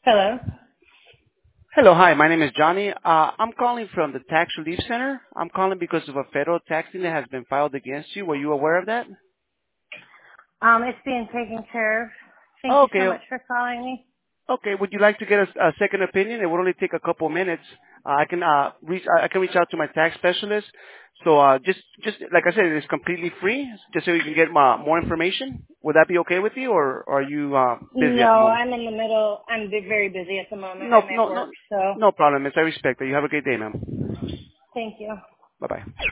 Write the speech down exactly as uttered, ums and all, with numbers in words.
Hello. Hello. Hi, my name is Johnny. Uh, I'm calling from the Tax Relief Center. I'm calling because of a federal tax lien that has been filed against you. Were you aware of that? Um, it's being taken care of. Thank Oh, you so okay. much for calling me. Okay. Would you like to get a, a second opinion? It would only take a couple minutes. Uh, I can uh, reach. I can reach out to my tax specialist. So uh, just, just like I said, it is completely free, just so you can get uh, more information. Would that be okay with you, or, or are you uh, busy No, at the moment? I'm in the middle. I'm b- very busy at the moment. No, I'm at no, work, no, so no problem, miss. I respect that. You have a great day, ma'am. thank you. Bye bye.